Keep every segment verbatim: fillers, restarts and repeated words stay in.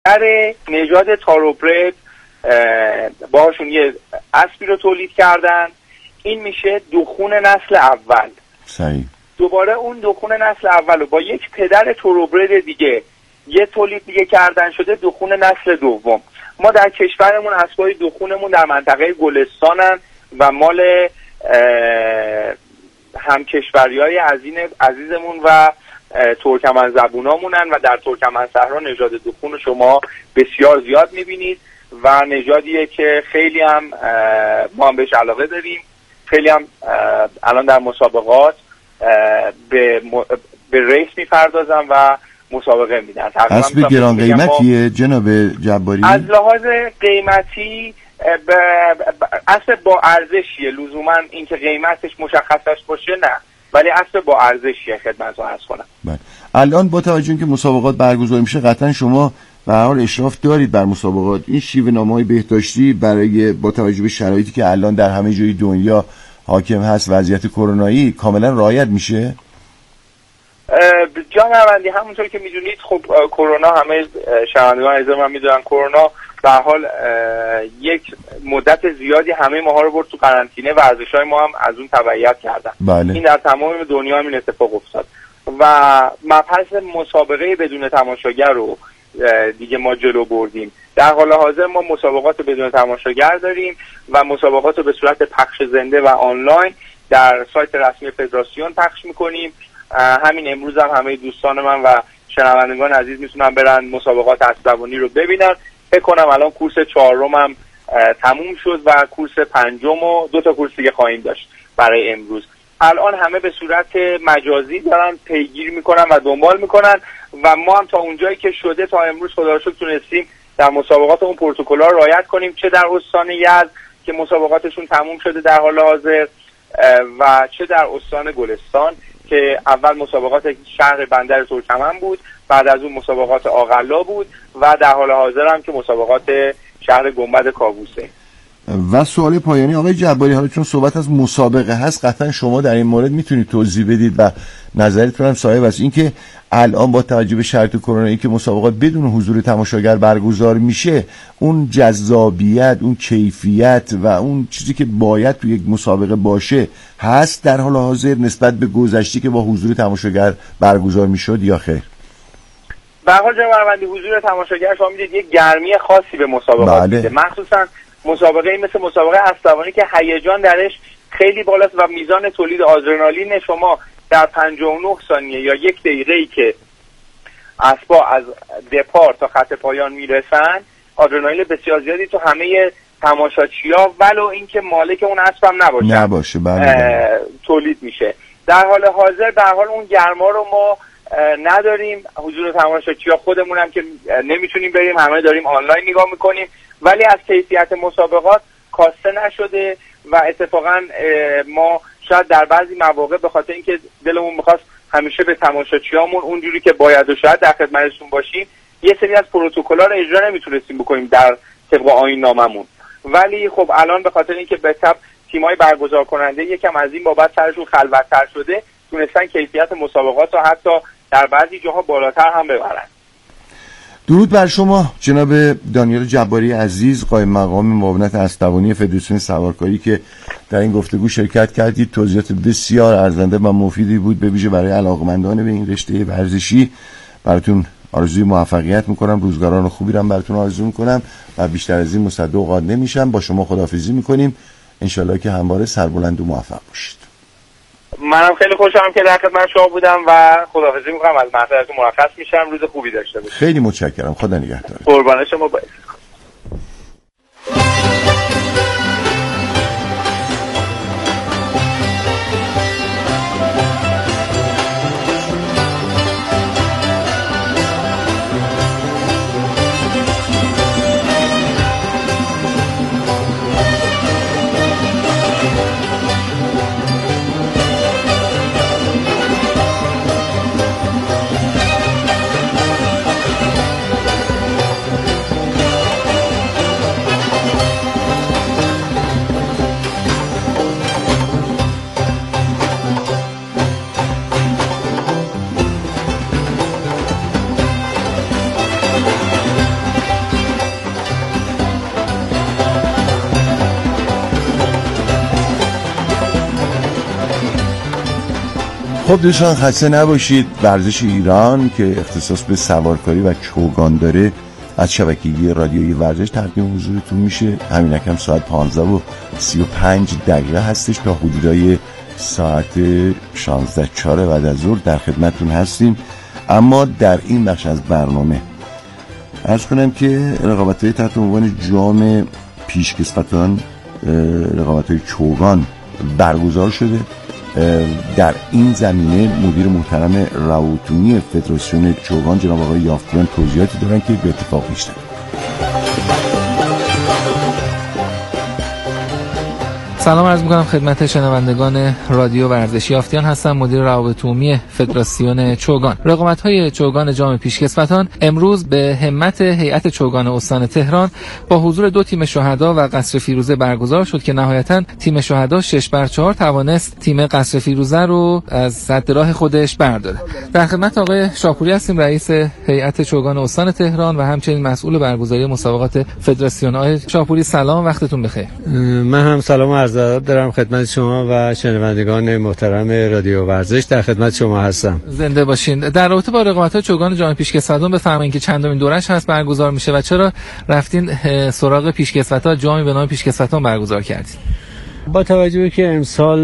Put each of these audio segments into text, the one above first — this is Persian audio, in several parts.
در نژاد تاروبرد باهاشون یه اسبی رو تولید کردن. این میشه دخون نسل اول. صحیح. دوباره اون دخون نسل اول رو با یک پدر تاروبرد دیگه یه تولید دیگه کردن، شده دخون نسل دوم. ما در کشورمون اسبای دخونمون در منطقه گلستانن و مال همکشوریای عزیزمون و ترکمن زبونامونن و در ترکمن صحرا نژاد دخون شما بسیار زیاد میبینید و نژادیه که خیلی هم ما هم بهش علاقه داریم. خیلی هم الان در مسابقات به به ریس میپردازن و مسابقه میدن. اسب گران قیمتیه جناب جباری؟ از لحاظ قیمتی اسب با ارزشیه، لزوما اینکه قیمتش مشخصش باشه نه، ولی اسب با ارزشیه خدمتتون عرض کنم. بله. الان با توجه که مسابقات برگزار میشه قطعا شما به هر حال اشراف دارید بر مسابقات. این شیوه نامه‌های بهداشتی برای با توجه به شرایطی که الان در همه جای دنیا حاکم هست، وضعیت کرونایی، کاملا رعایت میشه؟ جان نوندی همونطور که میدونید خب کرونا، همه شنوندگان عزیز من میدونن کرونا به هر حال یک مدت زیادی همه ماها رو برد تو قرنطینه و ارزش‌های ما هم از اون تبعیت کردن. بله. این در تمام دنیا هم این اتفاق افتاد و مبحث مسابقه بدون تماشاگر رو دیگه ما جلو بردیم. در حال حاضر ما مسابقات بدون تماشاگر داریم و مسابقات رو به صورت پخش زنده و آنلاین در سایت رسمی فدراسیون پخش میکنیم. همین امروز هم همه دوستان من و شنوندگان عزیز میتونن برن مسابقات اسب‌دوانی رو ببینن. فکر کنم الان کورس چهارم هم تموم شد و کورس پنجم و دو تا کورس دیگه خواهیم داشت برای امروز. الان همه به صورت مجازی دارن پیگیری میکنن و دنبال میکنن و ما هم تا اونجایی که شده تا امروز خدا رو شکر تونستیم در مسابقات اون پروتکل‌ها رو رعایت کنیم، چه در استان یزد که مسابقاتشون تموم شده در حال حاضر و چه در استان گلستان که اول مسابقات شهر بندر ترکمن بود، بعد از اون مسابقات آقلا بود و در حال حاضر هم که مسابقات شهر گنبد کاووسه. و سوال پایانی آقای جباری، حالا چون صحبت از مسابقه هست قطعا شما در این مورد میتونید توضیح بدید و نظرتون هم صاحب است، اینکه الان با توجه به شرایط کرونایی که مسابقات بدون حضور تماشاگر برگزار میشه، اون جذابیت، اون کیفیت و اون چیزی که باید تو یک مسابقه باشه هست در حال حاضر نسبت به گذشته که با حضور تماشاگر برگزار میشد یا خیر؟ به هر حال جناب حضور تماشاگر شما میدید یک گرمی خاصی به مسابقات میده. بله. مخصوصا مسابقه مثل مسابقه اسب‌دوانی که هیجان درش خیلی بالاست و میزان تولید آدرنالین شما در پنجاه و نه ثانیه یا یک دقیقه‌ای که اسبا از دپار تا خط پایان میرسن، آدرنالین بسیار زیادی تو همه تماشاچی‌ها ولو اینکه مالک اون اسب هم نباشه نباشه بله تولید میشه. در حال حاضر در حال اون گرما رو ما نداریم. حضور تماشاچی‌ها خودمون هم که نمیتونیم بریم، همه داریم آنلاین نگاه میکنیم، ولی از کیفیت مسابقات کاسته نشده و اتفاقا ما شاید در بعضی مواقع به خاطر اینکه دلمون میخواست همیشه به تماشاچیامون اونجوری که باید و شاید در خدمتشون باشیم یه سری از پروتکل‌ها رو اجرا نمیتونستیم بکنیم در طبق آیین ناممون، ولی خب الان به خاطر اینکه به تبع تیم‌های برگزار کننده یکم از این بابت سرشون خلوت‌تر شده، تونستن کیفیت مسابقات رو حتی در بعضی جاها بالاتر هم ببرن. درود بر شما جناب دانیال جباری عزیز، قائم مقام معاونت اسب‌دوانی فدراسیون سوارکاری که در این گفتگو شرکت کردید. توضیحات بسیار ارزنده و مفیدی بود، به ویژه برای علاقمندان به این رشته ورزشی. براتون آرزوی موفقیت میکنم، روزگاران خوبی رو براتون آرزو میکنم و بیشتر از این مصدق قاد نمیشم. با شما خداحافظی میکنیم، انشالله که همواره سربلند و موفق باشید. منم خیلی خوشحالم که در خدمت شما بودم و خداحافظی میکنم، از محضرتون مرخص میشم. روز خوبی داشته باشید. خیلی متشکرم، خدا نگهدار. قربان شما باشید. خب دوستان خسته نباشید. ورزش ایران که اختصاص به سوارکاری و چوگان داره از شبکه رادیویی ورزش تقدیم حضورتون میشه. همین کم ساعت پانزده و سی و پنج دقیقه هستش تا حدودای ساعت شانزده و چهار بعد از ظهر در خدمتتون هستیم. اما در این بخش از برنامه عرض کنم که رقابت‌های تحت عنوان جام پیشکسوتان، رقابت‌های چوگان برگزار شده. در این زمینه مدیر محترم روابط‌عمومی فدراسیون چوگان جناب آقای یافتیان توضیحاتی دارن که به اتفاق میشتن. سلام عرض میکنم خدمت شنوندگان رادیو ورزشی. یافتیان هستم، مدیر روابط عمومی فدراسیون چوگان. رقابت‌های چوگان جام پیشکسوتان امروز به همت هیئت چوگان استان تهران با حضور دو تیم شهدا و قصر فیروزه برگزار شد که نهایتاً تیم شهدا شش بر چهار توانست تیم قصر فیروزه رو از سد راه خودش برداره. در خدمت آقای شاپوری هستیم، رئیس هیئت چوگان استان تهران و همچنین مسئول برگزاری مسابقات فدراسیون. آقای شاپوری سلام، وقتتون بخیر. من هم سلام عرض دارم خدمت شما و شنوندگان محترم رادیو ورزش. در خدمت شما هستم. زنده باشین. در رابطه با رقابت‌های چوگان جام پیشکسوتان بفرمایید که چندمین دورش هست برگزار میشه و چرا رفتین سراغ پیشکسوتان، جامی به نام پیشکسوتان برگزار کردید؟ با توجه که امسال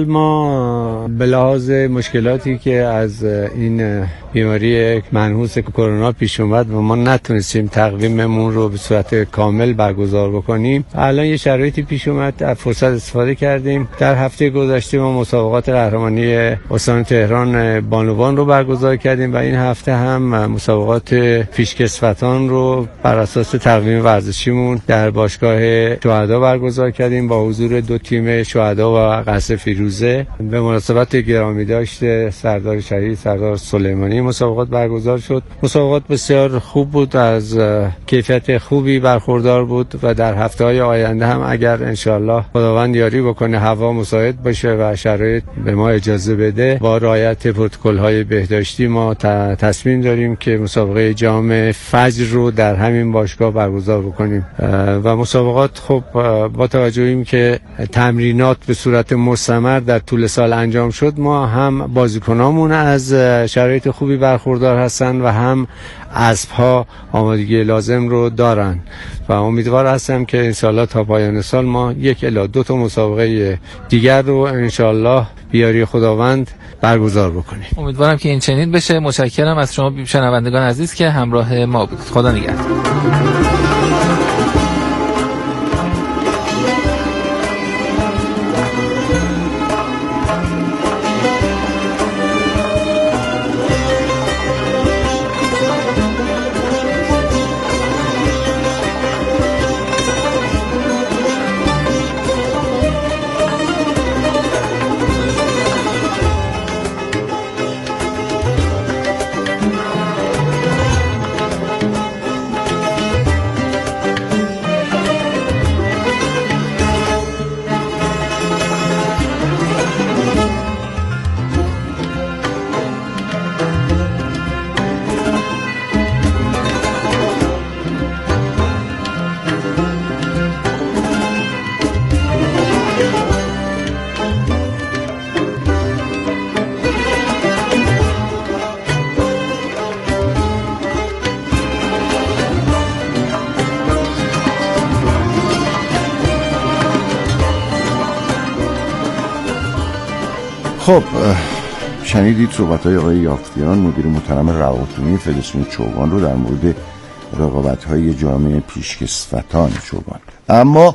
ما به لحاظ مشکلاتی که از این بیماری منحوس کرونا پیش اومد و ما نتونستیم تقویممون رو به صورت کامل برگزار بکنیم، الان یه شرایطی پیش اومد، از فرصت استفاده کردیم. در هفته گذشته ما مسابقات قهرمانی استان تهران بانوان رو برگزار کردیم و این هفته هم مسابقات پیشکسوتان رو بر اساس تقویم ورزشیمون در باشگاه شهدا برگزار کردیم با حضور دو تیم شهدا و قصر فیروزه. به مناسبت گرامی داشت سردار شهید سردار سلیمانی مسابقات برگزار شد. مسابقات بسیار خوب بود، از کیفیت خوبی برخوردار بود و در هفته‌های آینده هم اگر انشالله خداوند یاری بکنه، هوا مساعد باشه و شرایط به ما اجازه بده، با رعایت پروتکل‌های بهداشتی ما تصمیم داریم که مسابقه جام فجر رو در همین باشگاه برگزار بکنیم. و مسابقات خب با توجه به اینکه تمرینات به صورت مستمر در طول سال انجام شد، ما هم بازیکنامون از شرایط خوبی برخوردار هستن و هم اسب‌ها آمادگی لازم رو دارن و امیدوار هستم که انشالله تا پایان سال ما یک الی دو تا مسابقه دیگر رو انشالله بیاری خداوند برگزار بکنیم. امیدوارم که این چنین بشه. متشکرم از شما شنوندگان عزیز که همراه ما بودید. خدا نگهدار. خب شنیدید صحبت‌های آقای یافتیان، مدیر محترم روابط عمومی فدراسیون چوگان رو در مورد رقابت‌های جام پیشکسوتان چوگان. اما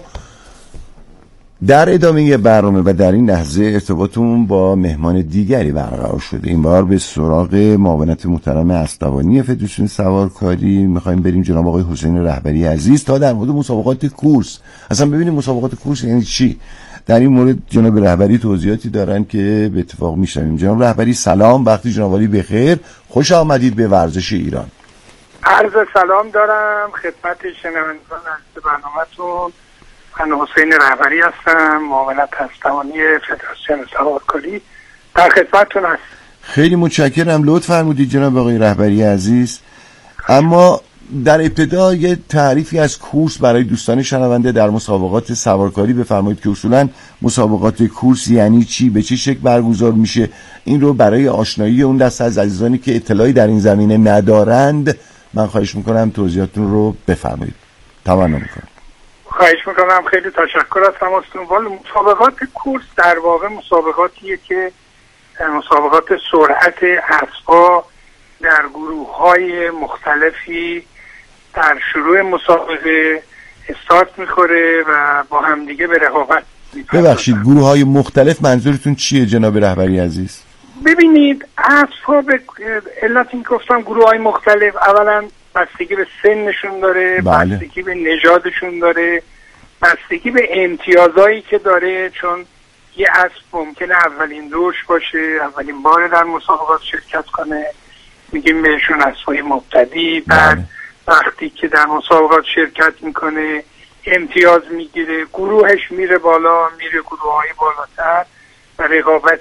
در ادامه برنامه و در این لحظه ارتباطمون با مهمان دیگری برقرار شده. این بار به سراغ معاونت محترم اسطوانی فدراسیون سوارکاری می‌خوایم بریم، جناب آقای حسین رهبری عزیز، تا در مورد مسابقات کورس اصلا ببینیم مسابقات کورس یعنی چی. در این مورد جناب رهبری توضیحاتی دارن که به اتفاق میشنویم. جناب رهبری سلام، وقتی جناب عالی بخیر، خوش آمدید به ورزش ایران. عرض سلام دارم خدمت شنوندگان از برنامه‌تون. من حسین رهبری هستم، معاونت اسطوانی فدراسیون سوارکاری، در خدمتتون هستم. خیلی متشکرم، لطف فرمودید جناب آقای رهبری عزیز. اما در ابتدا یه تعریفی از کورس برای دوستان شنونده در مسابقات سوارکاری بفرمایید که اصولا مسابقات کورس یعنی چی، به چه شکل برگزار میشه، این رو برای آشنایی اون دسته از عزیزانی که اطلاعی در این زمینه ندارند من خواهش میکنم توضیحاتون رو بفرمایید. تمنا میکنم. خواهش میکنم، خیلی تشکر از تماستون. والا مسابقات کورس در واقع مسابقاتیه که مسابقات سرعت اسبا در گروه های مختلفی در شروع مسابقه استارت میخوره و با همدیگه به رقابت میپردازن. ببخشید گروه های مختلف منظورتون چیه جناب رهبری عزیز؟ ببینید اسبا به علت این گفتم گروه های مختلف، اولا بستگی به سنشون داره، بله. بستگی به نژادشون داره، بستگی به امتیازایی که داره، چون یه اسب ممکنه اولین دوش باشه، اولین بار در مسابقات شرکت کنه، میگیم بهشون اسبای مبتدی. بعد وقتی که در مسابقات شرکت میکنه امتیاز میگیره، گروهش میره بالا، میره گروه های بالاتر و رقابت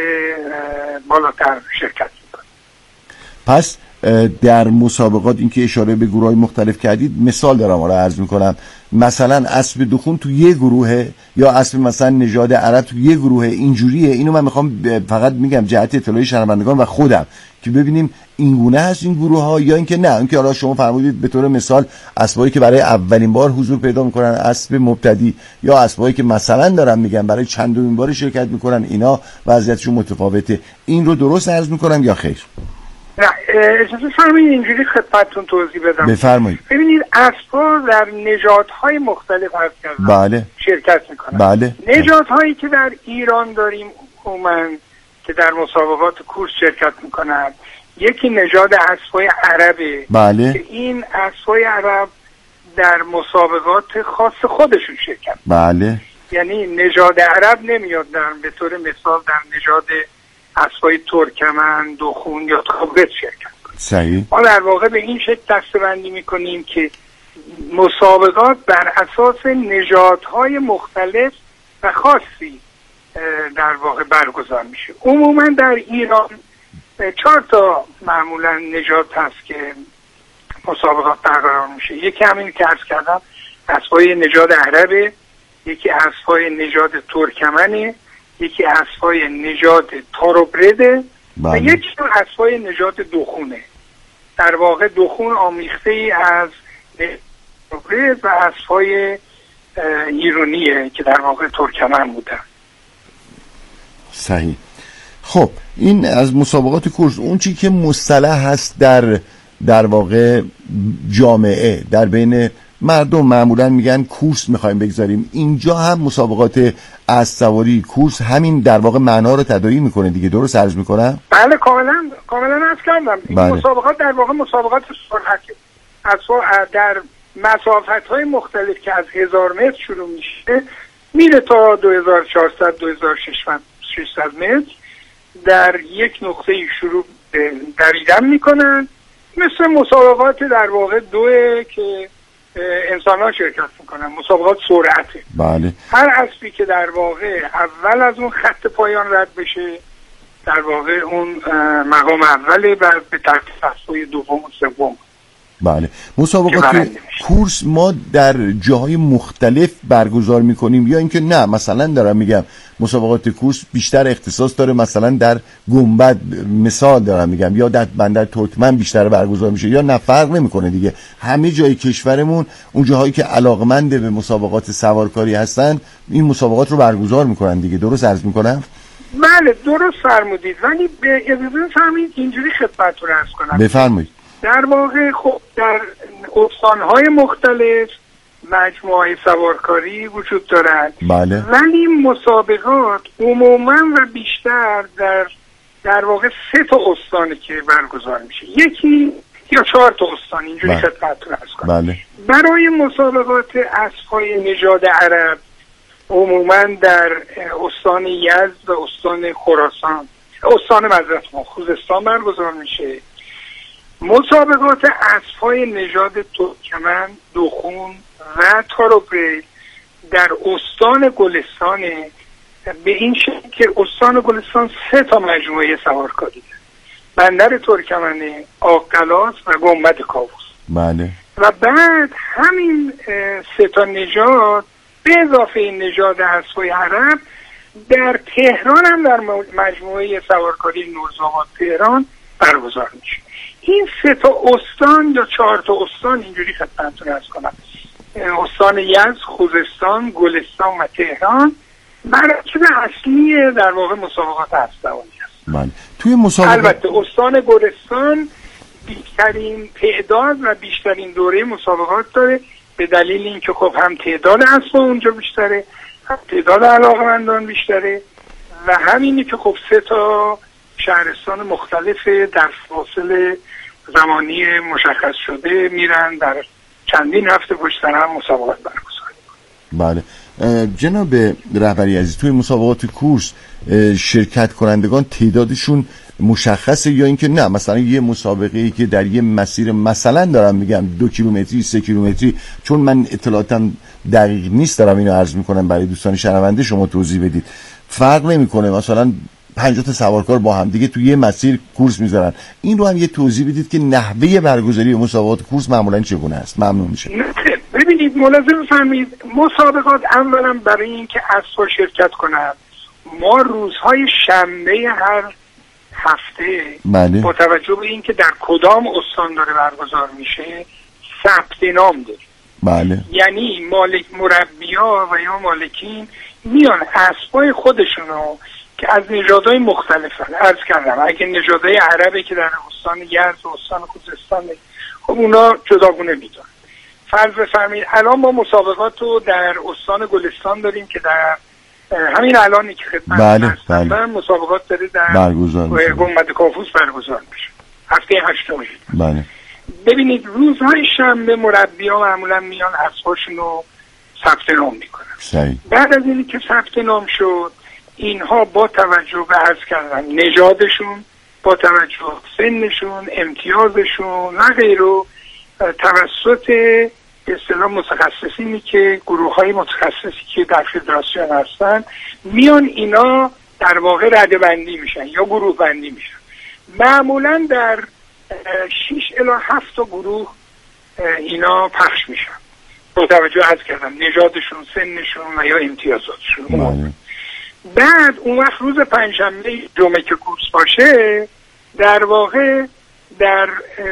بالاتر شرکت میکنه. پس در مسابقات این که اشاره به گروه های مختلف کردید، مثال دارم آره عرض میکنم، مثلا اسب دخون تو یه گروهه یا اسب مثلا نژاد عرب تو یه گروهه، اینجوریه. اینو من میخوام فقط میگم جهت اطلاعی شنوندگان و خودم که ببینیم این گونه هست این گروه ها یا اینکه نه، اینکه حالا شما فرمودید به طور مثال اسبایی که برای اولین بار حضور پیدا میکنن اسب مبتدی یا اسبایی که مثلا دارم میگم برای چندمین بار شرکت میکنن، اینا وضعیتشون متفاوته. این رو درست عرض میکنم یا خیر؟ نه اجازه فرمایید اینجوری خدمتتون توضیح بدم. بفرمایید. ببینید اسبا در نژادهای مختلف هست که بله. شرکت میکنن. بله. نژادهایی که در ایران داریم عموما که در مسابقات کورس شرکت میکنن، یکی نژاد اسبای عربه. بله. که این اسبای عرب در مسابقات خاص خودشون شرکت. بله. یعنی نژاد عرب نمیاد در به طور مثال در نژاد اسبای ترکمن، دخون یا تابرت شرکت کنیم. صحیح. ما در واقع به این شکل دسته‌بندی میکنیم که مسابقات بر اساس نژادهای مختلف و خاصی در واقع برگزار میشه. عموما در ایران چهار تا معمولا نژاد هست که مسابقات برگزار میشه. یکی همین که عرض کردم اسبای نژاد عربه، یکی اسبای نژاد ترکمنه، یکی اسبای نژاد تاروبرده و یکی اسبای نژاد دخونه. در واقع دخون آمیخته ای از تاروبرد و اسبای ایرانیه که در واقع ترکمن بودن. صحیح. خب این از مسابقات کورس. اون چی که مصطلح هست در در واقع جامعه در بین مردم معمولا میگن کورس میخوایم بگذاریم، اینجا هم مسابقات اسب‌سواری کورس همین در واقع معنا رو تداعی میکنه دیگه، درست عرض میکنم؟ بله کاملا کاملا عرض کردم. این بله. مسابقات در واقع مسابقات سرعته، اصلا در مسافت‌های مختلف که از هزار متر شروع میشه میره تا دو هزار و چهارصد دو هزار و ششصد متر. در یک نقطه شروع دویدن میکنن، مثل مسابقات در واقع دوه که انسان ها شرکت میکنن، مسابقات سرعته. بله. هر اسبی که در واقع اول از اون خط پایان رد بشه در واقع اون مقام اوله و به ترتیب اسبای دوم و سوم. بله. مسابقات کورس ما در جاهای مختلف برگزار میکنیم یا اینکه نه مثلا دارم میگم مسابقات کورس بیشتر اختصاص داره مثلا در گنبد، مثال دارم میگم، یا در بندر ترکمن بیشتر برگزار میشه یا نه فرق نمیکنه دیگه، همه جای کشورمون اون جاهایی که علاقمند به مسابقات سوارکاری هستن این مسابقات رو برگزار میکنن دیگه، درست عرض میکنم؟ بله درست فرمودید. ولی به اجازه فرمایید اینجوری خدمتتون عرض کنم. بفرمایید. در واقع خب در استان‌های مختلف مجموعه سوارکاری وجود دارد. بله. ولی مسابقات عموما و بیشتر در در واقع سه تا استانی که برگزار میشه، یکی یا چهار تا استان، اینجوری خدمتتون عرض کنم. بله. برای مسابقات اسب‌های نژاد عرب عموما در استان یزد و استان خراسان، استان مزرعه خوزستان برگزار میشه. مسابقات اسب‌های نژاد ترکمن، دخون و تاروبرد در استان گلستان، به این شکل که استان گلستان سه تا مجموعه سوارکاری داره: بندر ترکمنه، آق‌قلاس و گنبد کاووس. بله. و بعد همین سه تا نژاد به اضافه این نژاد اسبای عرب در تهران هم در مجموعه سوارکاری نورزآباد تهران برگزار میشه. این سه تا استان یا چهار تا استان اینجوری خدمتتون عرض کنم، استان یزد، خوزستان، گلستان و تهران مراکز اصلی در واقع مسابقات اسب‌دوانی است. بله. توی مسابقات البته استان گلستان بیشترین تعداد و بیشترین دوره مسابقات داره، به دلیل اینکه خب هم تعداد اسبا اونجا بیشتره، هم تعداد علاقمندان بیشتره و همینی که خب سه تا شهرستان مختلف در فاصله زمانی مشخص شده میرن در چندین هفته پشت سر هم مسابقات برگزار میکنن. بله. جناب رهبری عزیز، توی مسابقات کورس شرکت کنندگان تعدادشون مشخصه یا اینکه نه مثلا یه مسابقه ای که در یه مسیر مثلا دارم میگم دو کیلومتری سه کیلومتری، چون من اطلاعاتم دقیق نیست دارم اینو عرض میکنم برای دوستان شنونده شما توضیح بدید، فرق نمیکنه مثلا پنجاه تا سوارکار با هم دیگه توی یه مسیر کورس میذارن، این رو هم یه توضیح بدید که نحوه برگزاری مسابقات کورس معمولا چگونه است؟ ممنون میشه. ببینید ملاحظه بفرمایید، مسابقات اولا برای اینکه اسبا شرکت کنن ما روزهای شنبه هر هفته بله. با توجه به اینکه در کدام استان داره برگزار میشه ثبت نام داریم. بله. یعنی مالک مربی‌ها و یا مالکین میان اسبای خودشونو که از نژادهای مختلفن، عرض کردم اگه نژادهای عربی که در استان یزد و استان خوزستان خب اونا جداگونه میدن. فرض بفرمایید الان ما مسابقات رو در استان گلستان داریم که در همین الانی که خدمت بله هستم بله. مسابقات داره در برگزار میشه، گنبد کاووس برگزار میشه هفته هشتم. بله. ببینید روزهای شنبه مربی‌ها معمولا میان اسباشون رو ثبت نام میکنن. صحیح. بعد از اینی که ثبت نام شد اینها با توجه به عرض کردن نژادشون، با توجه به سنشون، امتیازشون و غیره توسط به اصطلاح متخصصینی که گروه‌های متخصصی که در فدراسیون هستن میان اینا در واقع رده‌بندی میشن یا گروه بندی میشن. معمولا در شش الی هفت تا گروه اینا پخش میشن با توجه عرض کردم نژادشون، سنشون و یا امتیازاتشون. بله. بعد اون وقت روز پنجشنبه جمعه که کورس باشه در واقع در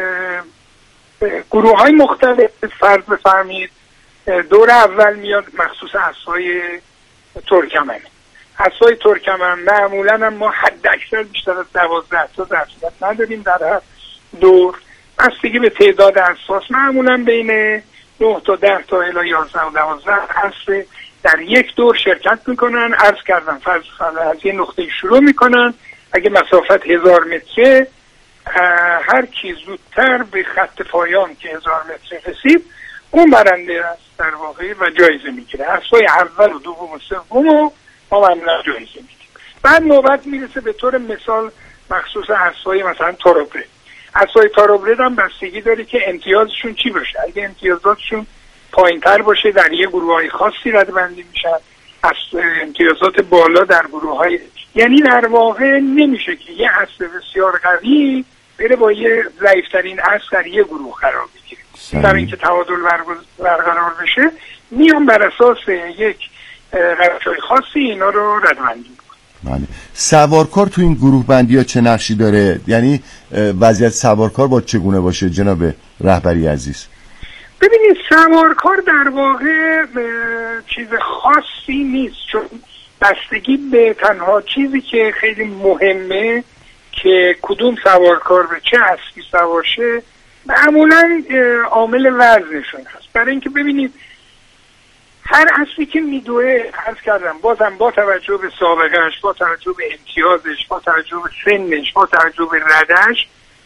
گروه های مختلف فرض بفرمید دور اول میاد مخصوص اسبای ترکمن. اسبای ترکمن معمولا هم ما حد اکثر بیشتر از دوازده تا درصد نداریم در هر دور، بستگی به تعداد اسباس معمولا بین نه تا ده تا الی یازده و دوازده اسب در یک دور شرکت میکنن. عرض کردم فرض از یه نقطه شروع میکنن، اگه مسافت هزار متره هر کی زودتر به خط پایان که هزار متر رسید اون برنده است در واقع و جایزه میگیره. اسبای اول و دوم و سوم رو ما معمولا جایزه میگیریم. بعد نوبت میرسه به طور مثال مخصوص اسبای مثلا تاروبرد. اسبای تاروبرد هم بستگی داره که امتیازشون چی باشه. اگه امتیازاتشون پایین‌تر باشه در یه گروه‌های خاصی ردبندی میشن، از امتیازات بالا در گروه‌های، یعنی در واقع نمیشه که یه اسب بسیار قوی بره با یه ضعیف‌ترین اسب در یه گروه قرار بگیره. در اینکه تعادل برقرار بشه میان بر اساس یک روش‌های خاصی اینا رو ردبندی میکنن. بله. سوارکار تو این گروه بندی ها چه نقشی داره؟ یعنی وضعیت سوارکار با چگونه باشه جناب رهبری عزیز؟ ببینید سوارکار در واقع چیز خاصی نیست، چون بستگی به تنها چیزی که خیلی مهمه که کدوم سوارکار به چه اسبی سوار شه معمولا عامل وزنشون هست. برای اینکه ببینید هر اسبی که میدوه عرض کردم بازم با توجه به سابقهش، با توجه به امتیازش، با توجه به سنش، با توجه به ردش،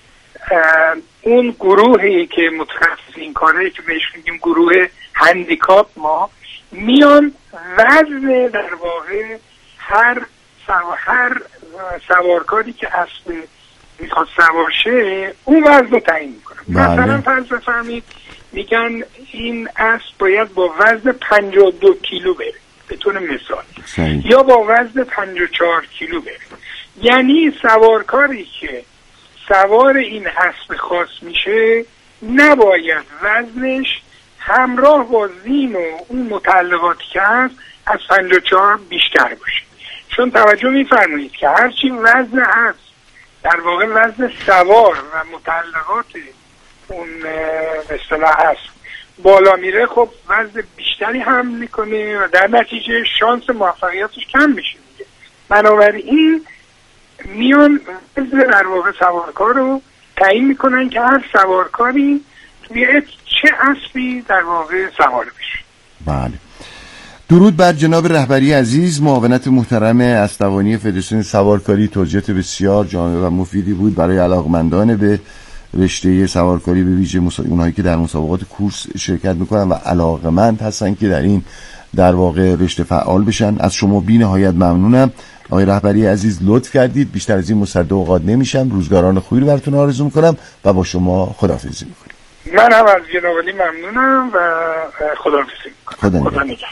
اون گروهی که متخصص این کاره که بهش میگیم گروه هندیکاپ ما میان وزن در واقع هر سوا هر سوارکاری که اسب میخواد سوار شه اون وزن رو تعیین میکنه. مثلا فرض بفرمایید میگن این اسب باید با وزن پنجاه و دو کیلو بره به طور مثال صحیح. یا با وزن پنجاه و چهار کیلو بره. یعنی سوارکاری که سوار این اسب خاص میشه نباید وزنش همراه با زین و اون متعلقاتی که هست از پنجاه و چهار بیشتر باشه. چون توجه می‌فرمایید که هرچی وزن هست در واقع وزن سوار و متعلقات اون به اصطلاح هست بالا میره، خب وزن بیشتری حمل میکنه و در نتیجه شانس موفقیتش کم میشه دیگه. بنابراین میان وزن در واقع سوارکار رو تعیین میکنن که هر سوارکاری توی چه اسبی در واقع سوار بشه. بله. درود بر جناب رهبری عزیز. معاونت محترم اسطوانی فدراسیون سوارکاری توضیحات بسیار جامع و مفیدی بود برای علاقمندان به رشته سوارکاری، به ویژه اونایی که در مسابقات کورس شرکت میکنن و علاقمند هستن که در این در واقع رشته فعال بشن. از شما بی نهایت ممنونم آقای رهبری عزیز، لطف کردید. بیشتر از این مصدق اوقات نمیشم. روزگاران خوبی رو براتون آرزو میکنم و با شما خداحافظی میکنم. من هم از جناب علی ممنونم و خداحافظی میکنم. خدا نگهدار.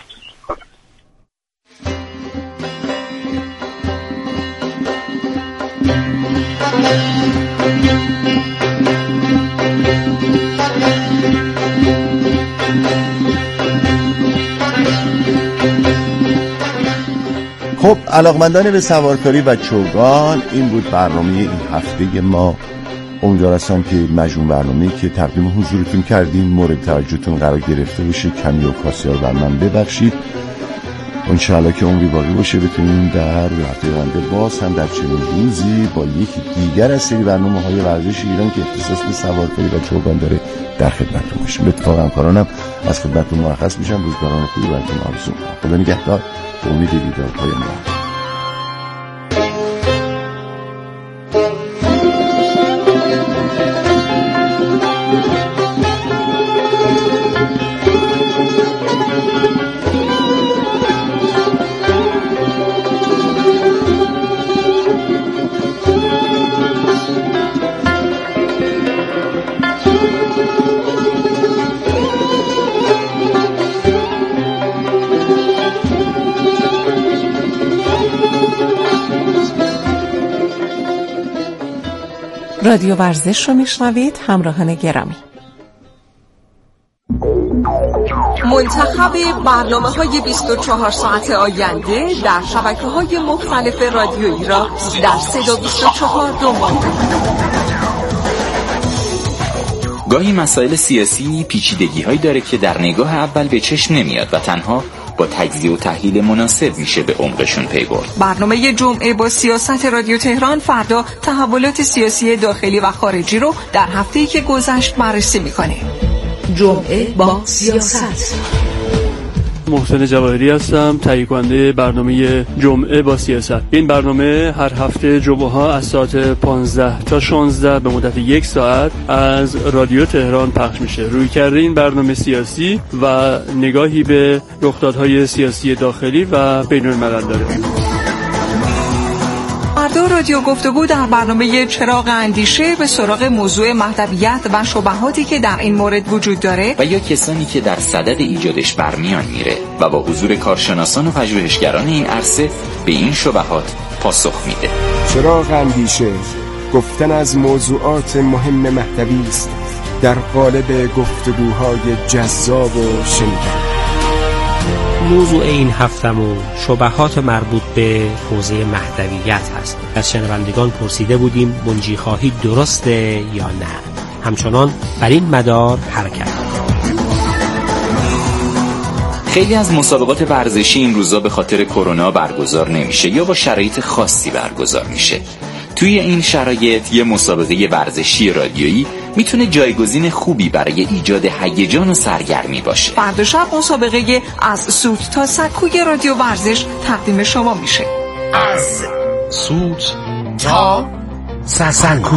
خب علاقمندان به سوارکاری و چوگان، این بود برنامه این هفته ما. امیدوار هستم که مجموع برنامه‌ای که تقدیم حضورتون کردیم مورد توجهتون قرار گرفته باشه. کمی و کاسی ها رو بر من ببخشید. انشاءالله که عمری باقی باشه بتونیم در هفته آینده باز هم در چنین روزی با یکی دیگر از سری برنامه‌های ورزش ایران که اختصاص به سوارکاری و چوگان داره در خدمتتون باشیم. به اتفاق همکارانم از خدمتتون مرخص میشم. روزگاران خوبی براتون آرزو می‌کنم. خدا نگهدار. به امید دیدار پایان. رادیو ورزش رو میشنوید همراهان گرامی. منتخب برنامه‌های بیست و چهار ساعت آینده در شبکه‌های مختلف رادیویی را در صدا بیست و چهار دنبال کنید. گاهی مسائل سیاسی پیچیدگی‌هایی داره که در نگاه اول به چشم نمیاد و تنها با تجزیه و تحلیل مناسب میشه به عمقشون پی برد. برنامه جمعه با سیاست رادیو تهران فردا تحولات سیاسی داخلی و خارجی رو در هفته‌ای که گذشت بررسی میکنه. جمعه با سیاست. محسن جواهری هستم، تهیه کننده برنامه جمعه با سیاست. این برنامه هر هفته جمعه ها از ساعت پانزده تا شانزده به مدت یک ساعت از رادیو تهران پخش میشه. روی کرده این برنامه سیاسی و نگاهی به رخدادهای سیاسی داخلی و بین الملل داره. فردا رادیو گفتگو در برنامه چراغ اندیشه به سراغ موضوع مهدویت و شبهاتی که در این مورد وجود داره و یا کسانی که در صدد ایجادش برمیان میره و با حضور کارشناسان و پژوهشگران این عرصه به این شبهات پاسخ میده. چراغ اندیشه، گفتن از موضوعات مهم مهدوی است در قالب گفتگوهای جذاب و شنیدنی. موضوع این هفتمون شبهات مربوط به حوزه مهدویت هست. از شنوندگان پرسیده بودیم منجی خواهی درسته یا نه. همچنان بر این مدار حرکت. خیلی از مسابقات ورزشی این روزا به خاطر کرونا برگزار نمیشه یا با شرایط خاصی برگزار میشه. توی این شرایط یه مسابقه ورزشی رادیویی میتونه جایگزین خوبی برای ایجاد هیجان و سرگرمی باشه. فردا شب مسابقه از سوت تا سکوی رادیو ورزش تقدیم شما میشه. از سوت تا سکو.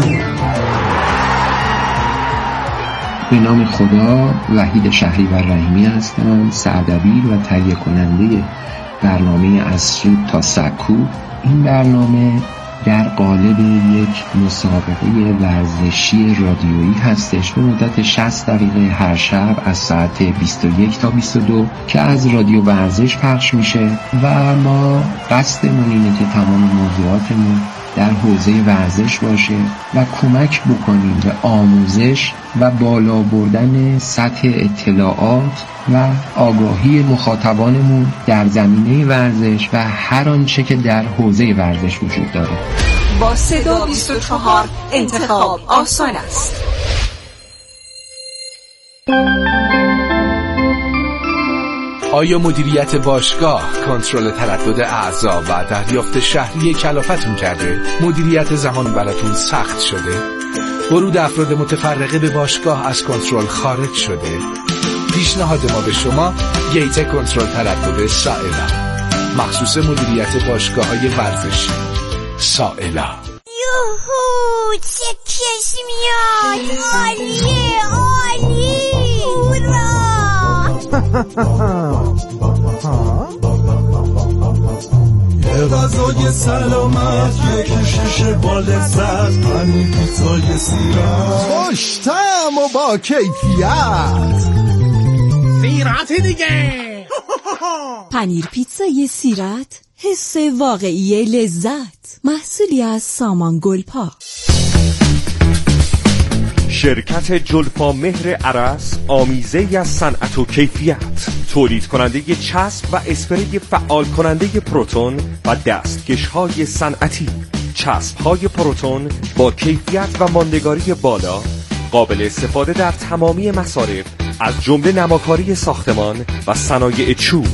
به نام خدا، وحید شهری و رحیمی هستم، سردبیر و تهیه کننده برنامه از سوت تا سکو. این برنامه در قالب یک مسابقه ورزشی رادیویی هستش به مدت شصت دقیقه هر شب از ساعت بیست و یک تا بیست و دو که از رادیو ورزش پخش میشه و ما قصدمون اینه که تمام موضوعاتمون در حوزه ورزش باشه و کمک بکنیم به آموزش و بالا بردن سطح اطلاعات و آگاهی مخاطبانمون در زمینه ورزش و هر آنچه که در حوزه ورزش وجود داره. با صدا بیست و چهار انتخاب آسان است. آیا مدیریت باشگاه کنترل تردد اعضا و دریافت شهری کلافتون کرده؟ مدیریت زمان براتون سخت شده؟ ورود افراد متفرقه به باشگاه از کنترل خارج شده؟ پیشنهاد ما به شما گیت کنترل تردد سائلا، مخصوص مدیریت باشگاه‌های ورزشی. سائلا. یوهو چه کش میاد، عالیه عالی، هورا. یه غذای سلامت، یه کشش با لذت، پنیر پیتزای سیرت، خوش طعم و با کیفیت، سیرت دیگه. پنیر پیتزای سیرت، حس واقعی لذت، محصولی از سامان گلپا. شرکت جلفا مهر عرس، آمیزه‌ای از صنعت و کیفیت، تولید کننده چسب و اسپری فعال کننده پروتون و دستکش‌های صنعتی. چسب‌های پروتون با کیفیت و ماندگاری بالا، قابل استفاده در تمامی مصارف از جمله نماکاری ساختمان و صنایع چوب.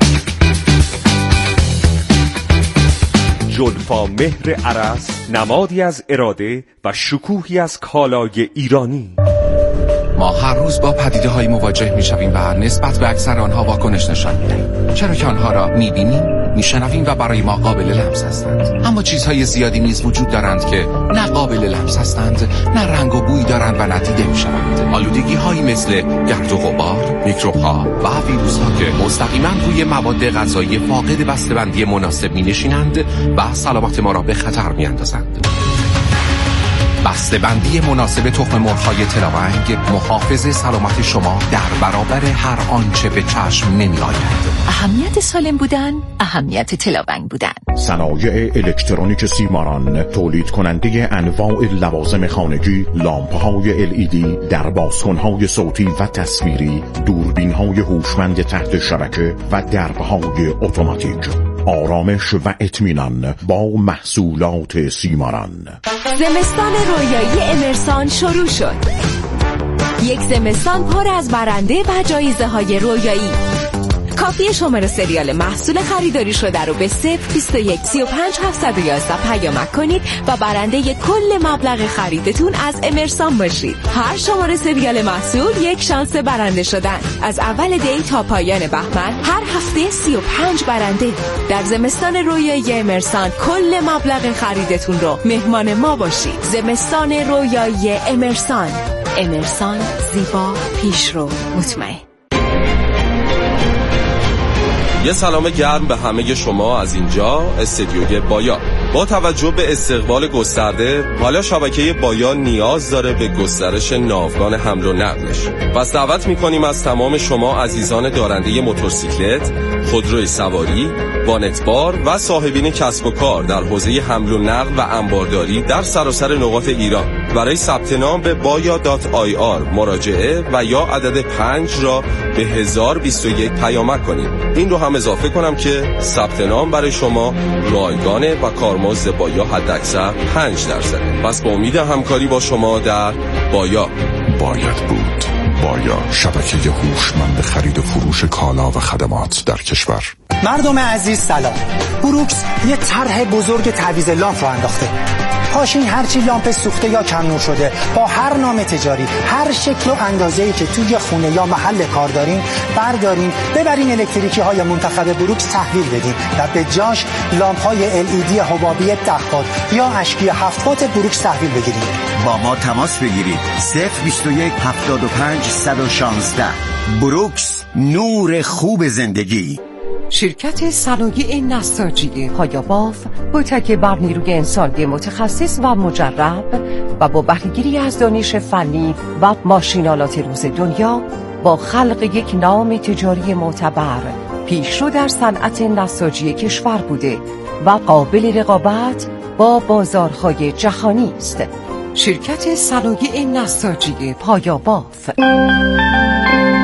جلفا مهر عرس، نمادی از اراده و شکوهی از کالای ایرانی. ما هر روز با پدیده های مواجه می شویم و نسبت به اکثر آنها واکنش نشان می دهیم، چرا که آنها را می بینیم، می شنویم و برای ما قابل لمس هستند. اما چیزهای زیادی نیز وجود دارند که نه قابل لمس هستند، نه رنگ و بوی دارند و نه دیده می شوند. آلودگی هایی مثل گرد و غبار، میکروب ها و ویروس ها که مستقیما روی مواد غذایی فاقد بسته‌بندی مناسب می نشینند و سلامت ما را به خطر می اندازند. بسته‌بندی مناسب تخم مرغ‌های تلاونگ محافظ سلامت شما در برابر هر آنچه به چشم نمی‌آید. اهمیت سالم بودن، اهمیت تلاونگ بودن. صنایع الکترونیک سیماران، تولید کننده انواع لوازم خانگی، لامپ‌های ال ای دی در بازکن‌های صوتی و تصویری، دوربین‌های هوشمند تحت شبکه و درب‌های اتوماتیک. آرامش و اطمینان با محصولات سیماران. زمستان رویایی امرسان شروع شد. یک زمستان پر از برنده و جایزه های رویایی. کافی شماره سریال محصول خریداری شده رو به صفر بیست و یک سی و پنج هفتصد و یازده پیامک کنید و برنده کل مبلغ خریدتون از امرسان باشید. هر شماره سریال محصول یک شانس برنده شدن. از اول دی تا پایان بهمن هر هفته سی و پنج برنده. در زمستان رویایی امرسان کل مبلغ خریدتون رو مهمان ما باشید. زمستان رویایی امرسان. امرسان، زیبا، پیشرو، مطمئن. یه سلام گرم به همه شما از اینجا استدیوی بایا. با توجه به استقبال گسترده، حالا شبکه بایا نیاز داره به گسترش ناوگان حمل و نقلش. پس دعوت میکنیم از تمام شما عزیزان دارنده موتورسیکلت، خودروی سواری، وانتبار و صاحبین کسب و کار در حوزه حمل و نقل و انبارداری در سراسر نقاط ایران برای ثبت نام به بایا دات آی آر مراجعه و یا عدد پنج را به هزار و بیست و یک پیامک کنید. این رو هم اضافه کنم که ثبت نام برای شما رایگانه و کارمزد بایا حداکثر پنج درصد. پس با امید همکاری با شما در بایا. باید بود. بایا، شبکه هوشمند خرید و فروش کالا و خدمات در کشور. مردم عزیز سلام. بروکس یه طرح بزرگ تعویض لامپ رو انداخته. پاشین هرچی لامپ سوخته یا کم نور شده با هر نام تجاری، هر شکل و اندازه‌ای که توی خونه یا محل کار دارین بردارین، ببرین الکتریکی های منتخب بروکس تحویل بدین و به جاش لامپ های ال ای دی حبابی ده وات یا اشکی هفت وات بروکس تحویل بگیرید. با ما تماس بگیرید. صفر بیست و یک هفتاد و پنج صد و شانزده. بروکس، نور خوب زندگی. شرکت صنایع نساجی هایاباف با تکیه بر نیروی انسانی متخصص و مجرب و با بهره‌گیری از دانش فنی و ماشینالات روز دنیا با خلق یک نام تجاری معتبر پیشرو در صنعت نساجی کشور بوده و قابل رقابت با بازارهای جهانی است. شرکت صنایع نساجی پایا باف.